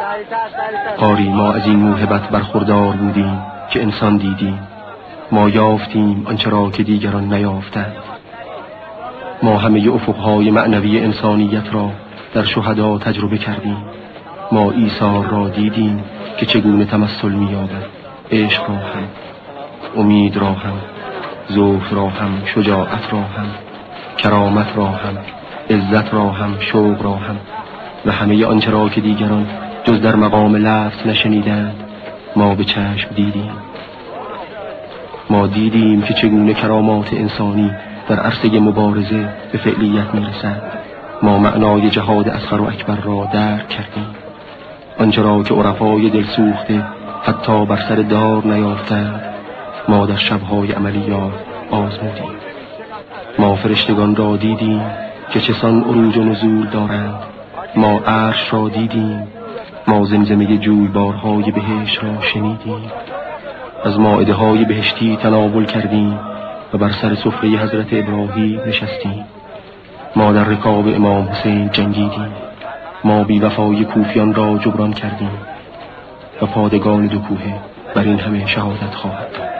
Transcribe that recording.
آری ما از این موهبت برخوردار بودیم که انسان دیدیم، ما یافتیم آنچه را که دیگران نیافتند. ما همه افقهای معنوی انسانیت را در شهدا تجربه کردیم. ما عیسی را دیدیم که چگونه تمثل می‌یابد، عشق را هم، امید را هم، ذوق را هم، شجاعت را هم، کرامت را هم، عزت را هم، شوق را هم و همه آنچه را که دیگران جز در مقام لفظ نشنیدند ما به چشم دیدیم. ما دیدیم که چگونه کرامات انسانی در عرصه مبارزه به فعلیت میرسند. ما معنای جهاد اصغر و اکبر را درک کردیم. آنچه را که عرفای دل سوخته حتی بر سر دار نیافتند ما در شبهای عملیات آزمودیم. ما فرشتگان را دیدیم که چسان عروج و نزول دارند. ما عرش را دیدیم. ما زمزمه جویبارهای بهشت را شنیدیم. از مائده های بهشتی تناول کردیم و بر سر سفره حضرت ابراهیم نشستیم. ما در رکاب امام حسین جنگیدیم. ما بی‌وفایی کوفیان را جبران کردیم و پادگان دو کوه بر این همه شهادت خواهد داد.